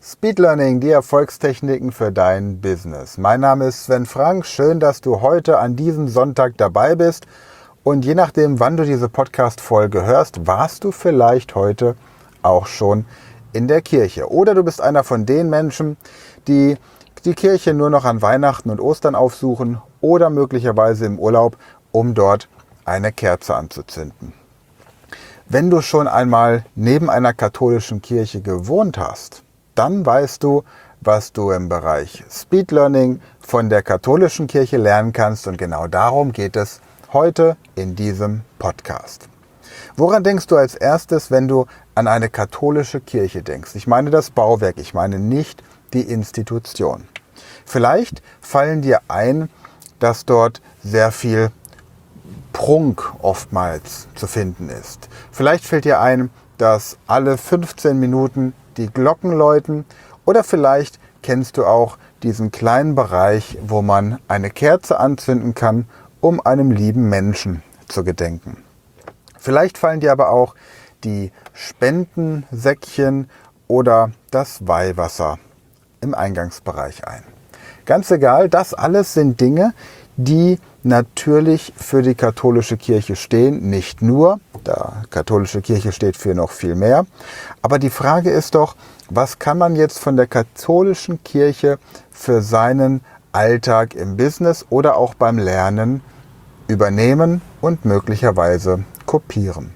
Speed Learning, die Erfolgstechniken für dein Business. Mein Name ist Sven Frank. Schön, dass du heute an diesem Sonntag dabei bist. Und je nachdem, wann du diese Podcast-Folge hörst, warst du vielleicht heute auch schon in der Kirche. Oder du bist einer von den Menschen, die die Kirche nur noch an Weihnachten und Ostern aufsuchen oder möglicherweise im Urlaub, um dort eine Kerze anzuzünden. Wenn du schon einmal neben einer katholischen Kirche gewohnt hast, dann weißt du, was du im Bereich Speed Learning von der katholischen Kirche lernen kannst. Und genau darum geht es heute in diesem Podcast. Woran denkst du als erstes, wenn du an eine katholische Kirche denkst? Ich meine das Bauwerk, ich meine nicht die Institution. Vielleicht fallen dir ein, dass dort sehr viel Prunk oftmals zu finden ist. Vielleicht fällt dir ein, dass alle 15 Minuten die Glocken läuten, oder vielleicht kennst du auch diesen kleinen Bereich, wo man eine Kerze anzünden kann, um einem lieben Menschen zu gedenken. Vielleicht fallen dir aber auch die Spendensäckchen oder das Weihwasser im Eingangsbereich ein. Ganz egal, das alles sind Dinge, die natürlich für die katholische Kirche stehen. Nicht nur, die katholische Kirche steht für noch viel mehr. Aber die Frage ist doch, was kann man jetzt von der katholischen Kirche für seinen Alltag im Business oder auch beim Lernen übernehmen und möglicherweise kopieren?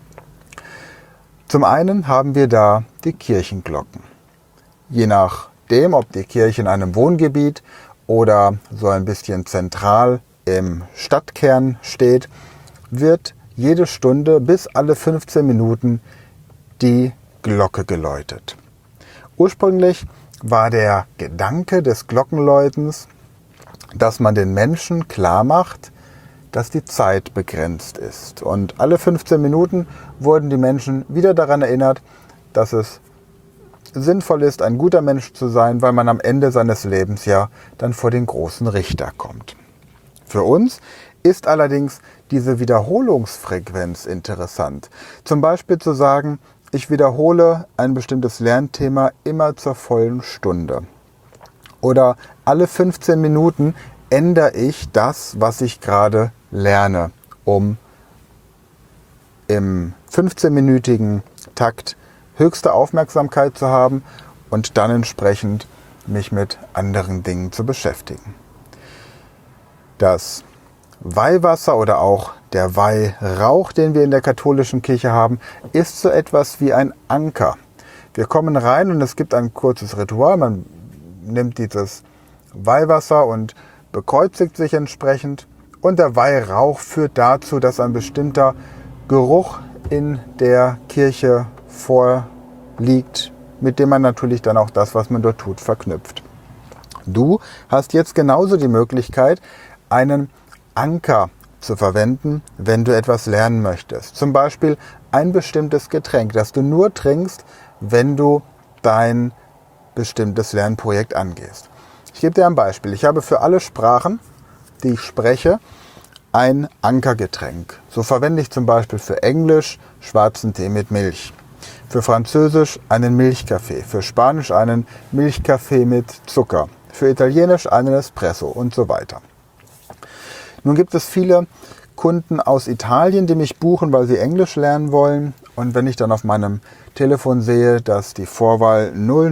Zum einen haben wir da die Kirchenglocken. Je nachdem, ob die Kirche in einem Wohngebiet oder so ein bisschen zentral im Stadtkern steht, wird jede Stunde bis alle 15 Minuten die Glocke geläutet. Ursprünglich war der Gedanke des Glockenläutens, dass man den Menschen klar macht, dass die Zeit begrenzt ist. Und alle 15 Minuten wurden die Menschen wieder daran erinnert, dass es sinnvoll ist, ein guter Mensch zu sein, weil man am Ende seines Lebens ja dann vor den großen Richter kommt. Für uns ist allerdings diese Wiederholungsfrequenz interessant. Zum Beispiel zu sagen, ich wiederhole ein bestimmtes Lernthema immer zur vollen Stunde. Oder alle 15 Minuten ändere ich das, was ich gerade lerne, um im 15-minütigen Takt höchste Aufmerksamkeit zu haben und dann entsprechend mich mit anderen Dingen zu beschäftigen. Das Weihwasser oder auch der Weihrauch, den wir in der katholischen Kirche haben, ist so etwas wie ein Anker. Wir kommen rein und es gibt ein kurzes Ritual. Man nimmt dieses Weihwasser und bekreuzigt sich entsprechend. Und der Weihrauch führt dazu, dass ein bestimmter Geruch in der Kirche vorliegt, mit dem man natürlich dann auch das, was man dort tut, verknüpft. Du hast jetzt genauso die Möglichkeit, einen Anker zu verwenden, wenn du etwas lernen möchtest. Zum Beispiel ein bestimmtes Getränk, das du nur trinkst, wenn du dein bestimmtes Lernprojekt angehst. Ich gebe dir ein Beispiel. Ich habe für alle Sprachen, die ich spreche, ein Ankergetränk. So verwende ich zum Beispiel für Englisch schwarzen Tee mit Milch, für Französisch einen Milchkaffee, für Spanisch einen Milchkaffee mit Zucker, für Italienisch einen Espresso und so weiter. Nun gibt es viele Kunden aus Italien, die mich buchen, weil sie Englisch lernen wollen. Und wenn ich dann auf meinem Telefon sehe, dass die Vorwahl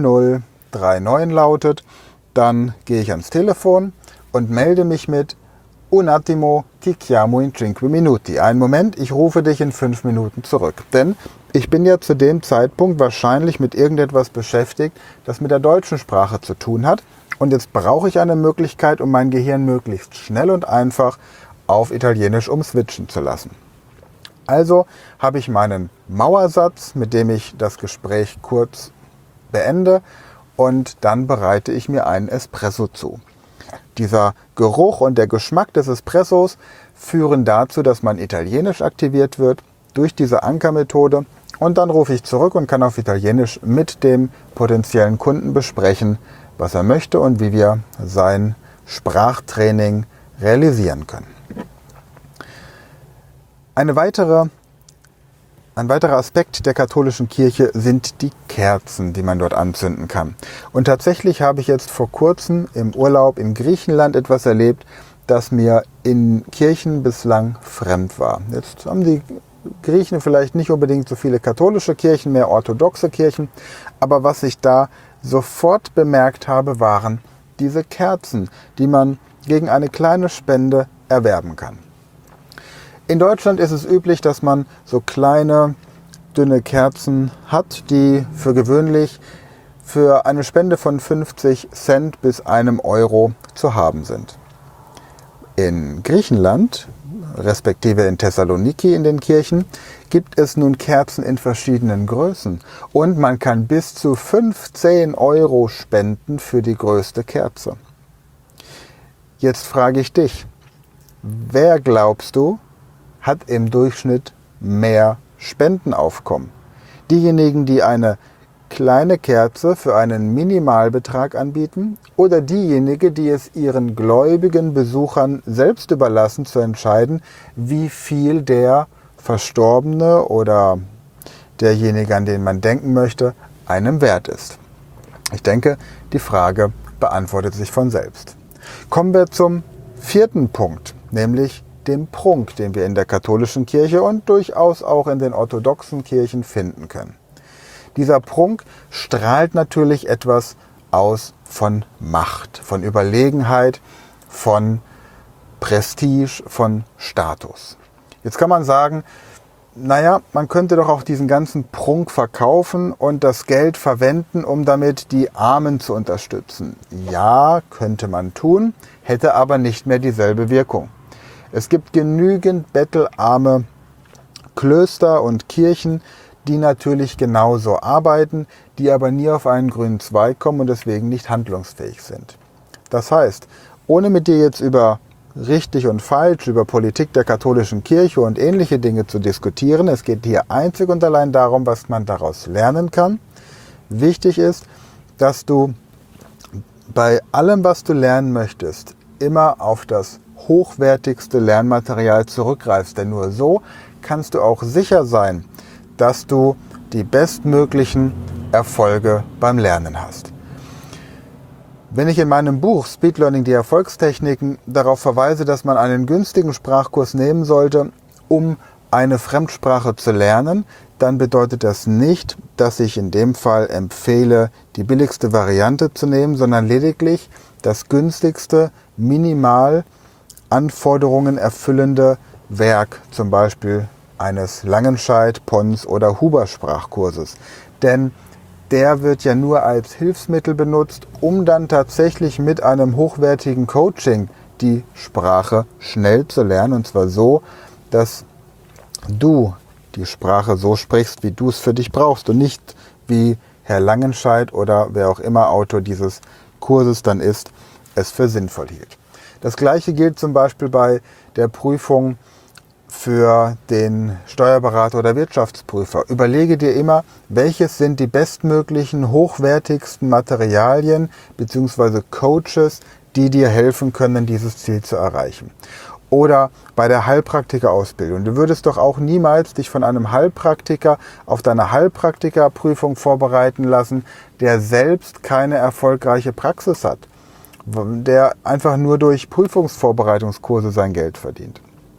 0039 lautet, dann gehe ich ans Telefon und melde mich mit Un attimo, ti chiamo in 5 minuti. Einen Moment, ich rufe dich in 5 Minuten zurück. Denn ich bin ja zu dem Zeitpunkt wahrscheinlich mit irgendetwas beschäftigt, das mit der deutschen Sprache zu tun hat. Und jetzt brauche ich eine Möglichkeit, um mein Gehirn möglichst schnell und einfach auf Italienisch umswitchen zu lassen. Also habe ich meinen Mauersatz, mit dem ich das Gespräch kurz beende, und dann bereite ich mir einen Espresso zu. Dieser Geruch und der Geschmack des Espressos führen dazu, dass mein Italienisch aktiviert wird durch diese Ankermethode. Und dann rufe ich zurück und kann auf Italienisch mit dem potenziellen Kunden besprechen, was er möchte und wie wir sein Sprachtraining realisieren können. Eine weitere Ein weiterer Aspekt der katholischen Kirche sind die Kerzen, die man dort anzünden kann. Und tatsächlich habe ich jetzt vor kurzem im Urlaub in Griechenland etwas erlebt, das mir in Kirchen bislang fremd war. Jetzt haben die Griechen vielleicht nicht unbedingt so viele katholische Kirchen, mehr orthodoxe Kirchen. Aber was ich da sofort bemerkt habe, waren diese Kerzen, die man gegen eine kleine Spende erwerben kann. In Deutschland ist es üblich, dass man so kleine, dünne Kerzen hat, die für gewöhnlich für eine Spende von 50 Cent bis einem Euro zu haben sind. In Griechenland, respektive in Thessaloniki in den Kirchen, gibt es nun Kerzen in verschiedenen Größen und man kann bis zu 15 Euro spenden für die größte Kerze. Jetzt frage ich dich, wer glaubst du, hat im Durchschnitt mehr Spendenaufkommen? Diejenigen, die eine kleine Kerze für einen Minimalbetrag anbieten, oder diejenigen, die es ihren gläubigen Besuchern selbst überlassen, zu entscheiden, wie viel der Verstorbene oder derjenige, an den man denken möchte, einem wert ist? Ich denke, die Frage beantwortet sich von selbst. Kommen wir zum vierten Punkt, nämlich dem Prunk, den wir in der katholischen Kirche und durchaus auch in den orthodoxen Kirchen finden können. Dieser Prunk strahlt natürlich etwas aus von Macht, von Überlegenheit, von Prestige, von Status. Jetzt kann man sagen, naja, man könnte doch auch diesen ganzen Prunk verkaufen und das Geld verwenden, um damit die Armen zu unterstützen. Ja, könnte man tun, hätte aber nicht mehr dieselbe Wirkung. Es gibt genügend bettelarme Klöster und Kirchen, die natürlich genauso arbeiten, die aber nie auf einen grünen Zweig kommen und deswegen nicht handlungsfähig sind. Das heißt, ohne mit dir jetzt über richtig und falsch, über Politik der katholischen Kirche und ähnliche Dinge zu diskutieren, es geht hier einzig und allein darum, was man daraus lernen kann. Wichtig ist, dass du bei allem, was du lernen möchtest, immer auf das hochwertigste Lernmaterial zurückgreifst, denn nur so kannst du auch sicher sein, dass du die bestmöglichen Erfolge beim Lernen hast. Wenn ich in meinem Buch Speed Learning, die Erfolgstechniken, darauf verweise, dass man einen günstigen Sprachkurs nehmen sollte, um eine Fremdsprache zu lernen, dann bedeutet das nicht, dass ich in dem Fall empfehle, die billigste Variante zu nehmen, sondern lediglich das günstigste, minimal Anforderungen erfüllende Werk, zum Beispiel eines Langenscheidt-, Pons- oder Huber-Sprachkurses. Denn der wird ja nur als Hilfsmittel benutzt, um dann tatsächlich mit einem hochwertigen Coaching die Sprache schnell zu lernen. Und zwar so, dass du die Sprache so sprichst, wie du es für dich brauchst und nicht wie Herr Langenscheidt oder wer auch immer Autor dieses Kurses dann ist, es für sinnvoll hielt. Das Gleiche gilt zum Beispiel bei der Prüfung für den Steuerberater oder Wirtschaftsprüfer. Überlege dir immer, welches sind die bestmöglichen, hochwertigsten Materialien bzw. Coaches, die dir helfen können, dieses Ziel zu erreichen. Oder bei der Heilpraktikerausbildung. Du würdest doch auch niemals dich von einem Heilpraktiker auf deine Heilpraktikerprüfung vorbereiten lassen, der selbst keine erfolgreiche Praxis hat, der einfach nur durch Prüfungsvorbereitungskurse sein Geld verdient.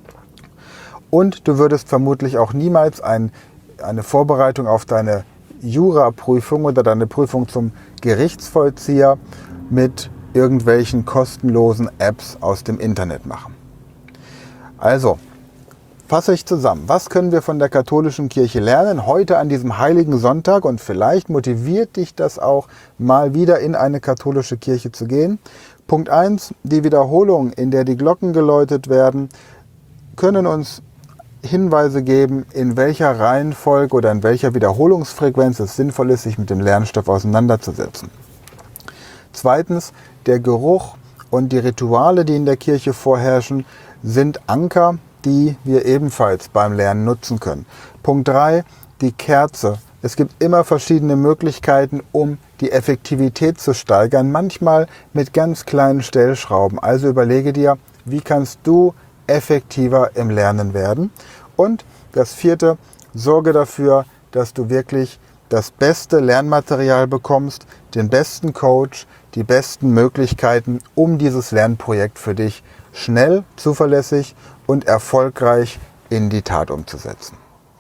Und du würdest vermutlich auch niemals eine Vorbereitung auf deine Juraprüfung oder deine Prüfung zum Gerichtsvollzieher mit irgendwelchen kostenlosen Apps aus dem Internet machen. Also, fasse ich zusammen. Was können wir von der katholischen Kirche lernen heute an diesem heiligen Sonntag? Und vielleicht motiviert dich das auch, mal wieder in eine katholische Kirche zu gehen. Punkt 1, die Wiederholung, in der die Glocken geläutet werden, können uns Hinweise geben, in welcher Reihenfolge oder in welcher Wiederholungsfrequenz es sinnvoll ist, sich mit dem Lernstoff auseinanderzusetzen. Zweitens, der Geruch und die Rituale, die in der Kirche vorherrschen, sind Anker, die wir ebenfalls beim Lernen nutzen können. Punkt 3, die Kerze. Es gibt immer verschiedene Möglichkeiten, um die Effektivität zu steigern, manchmal mit ganz kleinen Stellschrauben. Also überlege dir, wie kannst du effektiver im Lernen werden. Und das vierte, sorge dafür, dass du wirklich das beste Lernmaterial bekommst, den besten Coach, die besten Möglichkeiten, um dieses Lernprojekt für dich schnell, zuverlässig und erfolgreich in die Tat umzusetzen.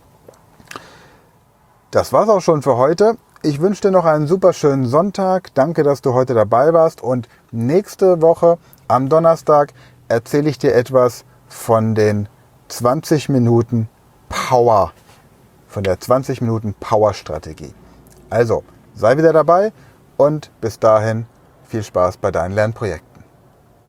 Das war's auch schon für heute. Ich wünsche dir noch einen super schönen Sonntag. Danke, dass du heute dabei warst. Und nächste Woche am Donnerstag erzähle ich dir etwas von den 20 Minuten Power, von der 20 Minuten Power-Strategie. Also, sei wieder dabei und bis dahin viel Spaß bei deinen Lernprojekten.